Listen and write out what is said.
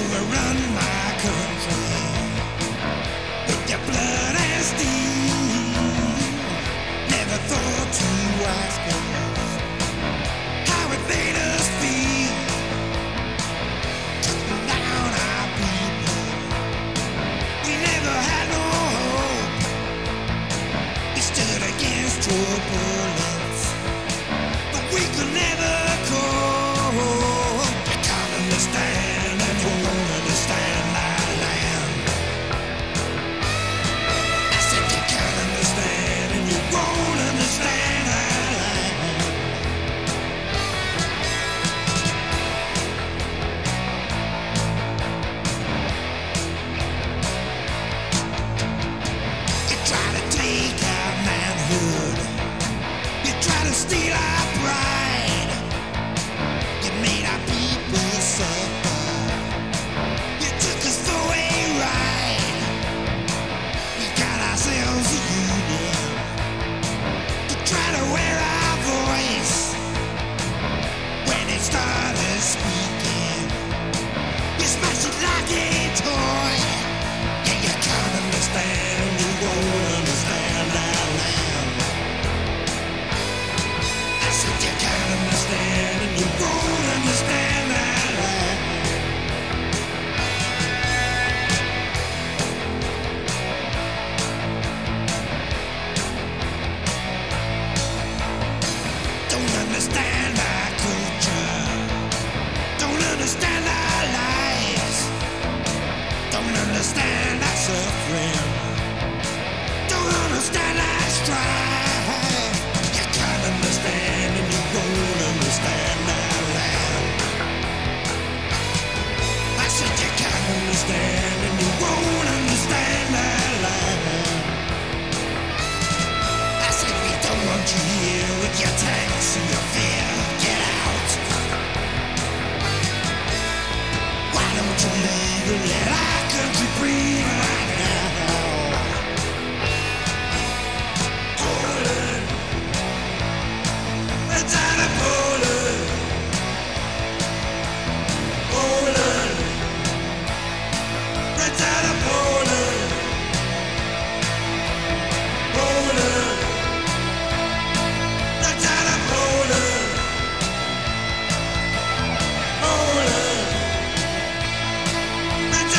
overrun my country with your blood and steel. Never thought to ask us how it made us feel. Took down our people. We never had no hope. We stood against turbulence, but we could never cope. You can't understand and you won't understand our land. I said you can't understand and you won't understand our land. You try to take our manhood. You try to steal our pride. You made our people suffer. You took us for a ride. We got ourselves a union to try to wear our voice. When it started speaking, you smashed it like a toy. Yeah, you can't understand, you won't understand our land. I said you can't understand and you won't understand our land. Don't understand our culture. Don't understand our lives. Don't understand our suffering. Don't understand our strife. You can't understand and you won't understand our land. I said you can't understand and you won't understand our land. I said we don't want you here with your tanks and your fear. Get out. Why don't you leave and let our country breathe right now? Poland, it's out of Poland. Poland, it's out of Poland. Poland, it's out of Poland. Poland, it's